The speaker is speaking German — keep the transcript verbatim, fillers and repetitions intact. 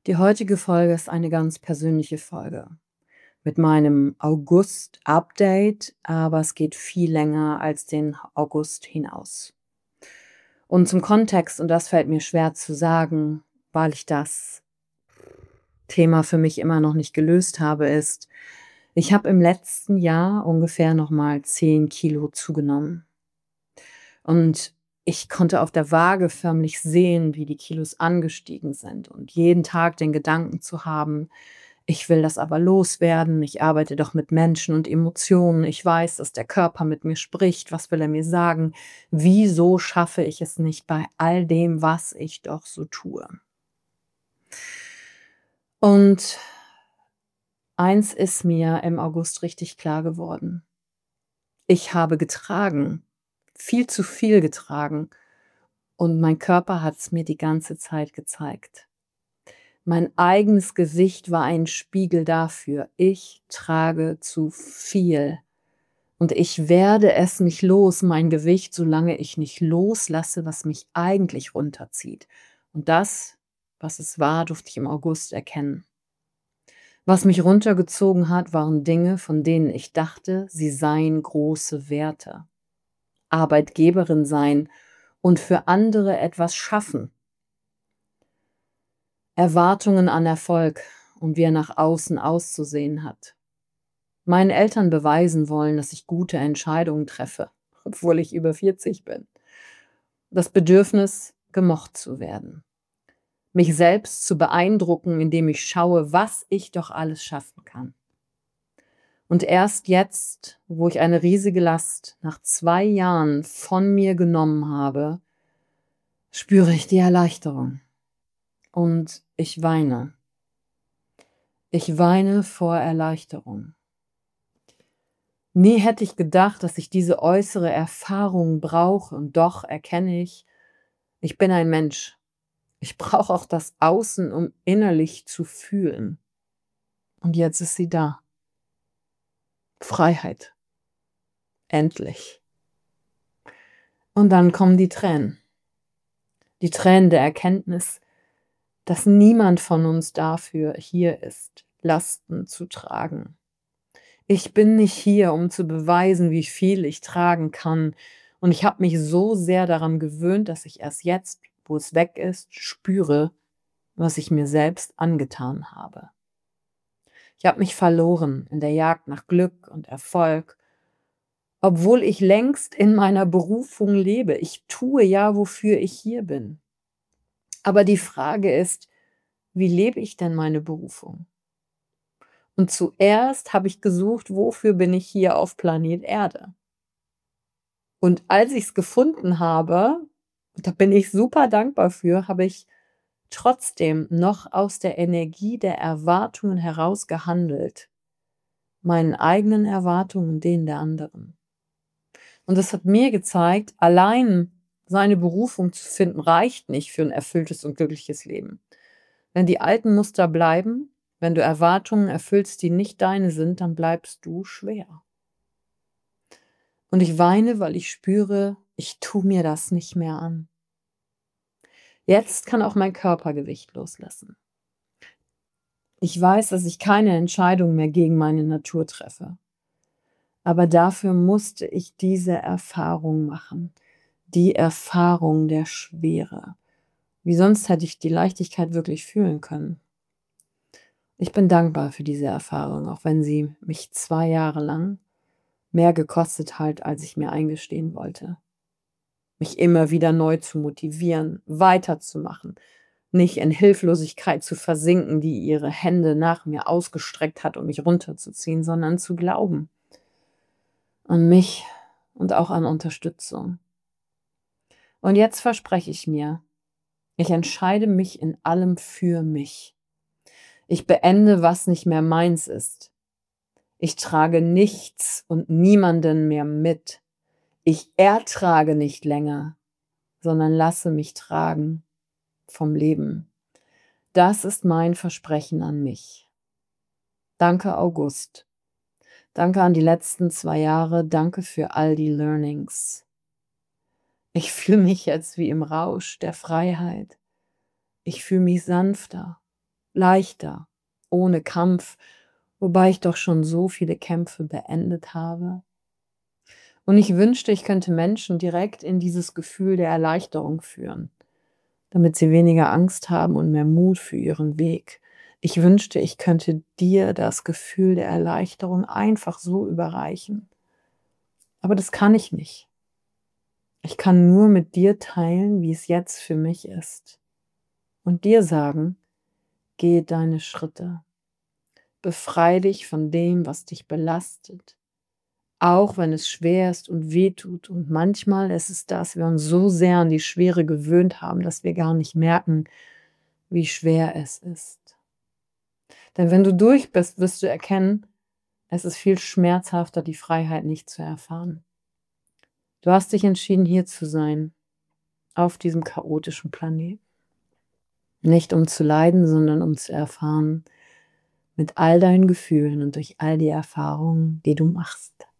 Die heutige Folge ist eine ganz persönliche Folge mit meinem August-Update, aber es geht viel länger als den August hinaus. Und zum Kontext, und das fällt mir schwer zu sagen, weil ich das Thema für mich immer noch nicht gelöst habe, ist, ich habe im letzten Jahr ungefähr nochmal zehn Kilo zugenommen. Und ich konnte auf der Waage förmlich sehen, wie die Kilos angestiegen sind und jeden Tag den Gedanken zu haben: „Ich will das aber loswerden. Ich arbeite doch mit Menschen und Emotionen. Ich weiß, dass der Körper mit mir spricht. Was will er mir sagen? Wieso schaffe ich es nicht bei all dem, was ich doch so tue?“ Und eins ist mir im August richtig klar geworden: Ich habe getragen, viel zu viel getragen. Und mein Körper hat es mir die ganze Zeit gezeigt. Mein eigenes Gewicht war ein Spiegel dafür. Ich trage zu viel. Und ich werde es nicht los, mein Gewicht, solange ich nicht loslasse, was mich eigentlich runterzieht. Und das, was es war, durfte ich im August erkennen. Was mich runtergezogen hat, waren Dinge, von denen ich dachte, sie seien große Werte. Arbeitgeberin sein und für andere etwas schaffen. Erwartungen an Erfolg und wie er nach außen auszusehen hat. Meinen Eltern beweisen wollen, dass ich gute Entscheidungen treffe, obwohl ich über vierzig bin. Das Bedürfnis, gemocht zu werden. Mich selbst zu beeindrucken, indem ich schaue, was ich doch alles schaffen kann. Und erst jetzt, wo ich eine riesige Last nach zwei Jahren von mir genommen habe, spüre ich die Erleichterung. Und ich weine. Ich weine vor Erleichterung. Nie hätte ich gedacht, dass ich diese äußere Erfahrung brauche, und doch erkenne ich, ich bin ein Mensch. Ich brauche auch das Außen, um innerlich zu fühlen. Und jetzt ist sie da. Freiheit. Endlich. Und dann kommen die Tränen. Die Tränen der Erkenntnis, dass niemand von uns dafür hier ist, Lasten zu tragen. Ich bin nicht hier, um zu beweisen, wie viel ich tragen kann. Und ich habe mich so sehr daran gewöhnt, dass ich erst jetzt, wo es weg ist, spüre, was ich mir selbst angetan habe. Ich habe mich verloren in der Jagd nach Glück und Erfolg, obwohl ich längst in meiner Berufung lebe. Ich tue ja, wofür ich hier bin. Aber die Frage ist, wie lebe ich denn meine Berufung? Und zuerst habe ich gesucht, wofür bin ich hier auf Planet Erde? Und als ich es gefunden habe, da bin ich super dankbar für, habe ich trotzdem noch aus der Energie der Erwartungen heraus gehandelt. Meinen eigenen Erwartungen und denen der anderen. Und das hat mir gezeigt, allein seine Berufung zu finden, reicht nicht für ein erfülltes und glückliches Leben. Wenn die alten Muster bleiben, wenn du Erwartungen erfüllst, die nicht deine sind, dann bleibst du schwer. Und ich weine, weil ich spüre, ich tue mir das nicht mehr an. Jetzt kann auch mein Körpergewicht loslassen. Ich weiß, dass ich keine Entscheidung mehr gegen meine Natur treffe. Aber dafür musste ich diese Erfahrung machen. Die Erfahrung der Schwere. Wie sonst hätte ich die Leichtigkeit wirklich fühlen können. Ich bin dankbar für diese Erfahrung, auch wenn sie mich zwei Jahre lang mehr gekostet hat, als ich mir eingestehen wollte. Mich immer wieder neu zu motivieren, weiterzumachen, nicht in Hilflosigkeit zu versinken, die ihre Hände nach mir ausgestreckt hat, um mich runterzuziehen, sondern zu glauben an mich und auch an Unterstützung. Und jetzt verspreche ich mir, ich entscheide mich in allem für mich. Ich beende, was nicht mehr meins ist. Ich trage nichts und niemanden mehr mit. Ich ertrage nicht länger, sondern lasse mich tragen vom Leben. Das ist mein Versprechen an mich. Danke, August. Danke an die letzten zwei Jahre. Danke für all die Learnings. Ich fühle mich jetzt wie im Rausch der Freiheit. Ich fühle mich sanfter. leichter, ohne Kampf, wobei ich doch schon so viele Kämpfe beendet habe. Und ich wünschte, ich könnte Menschen direkt in dieses Gefühl der Erleichterung führen, damit sie weniger Angst haben und mehr Mut für ihren Weg. Ich wünschte, ich könnte dir das Gefühl der Erleichterung einfach so überreichen. Aber das kann ich nicht. Ich kann nur mit dir teilen, wie es jetzt für mich ist. Und dir sagen, gehe deine Schritte. Befreie dich von dem, was dich belastet. Auch wenn es schwer ist und wehtut. Und manchmal ist es das, wir uns so sehr an die Schwere gewöhnt haben, dass wir gar nicht merken, wie schwer es ist. Denn wenn du durch bist, wirst du erkennen, es ist viel schmerzhafter, die Freiheit nicht zu erfahren. Du hast dich entschieden, hier zu sein, auf diesem chaotischen Planeten. Nicht um zu leiden, sondern um zu erfahren, mit all deinen Gefühlen und durch all die Erfahrungen, die du machst.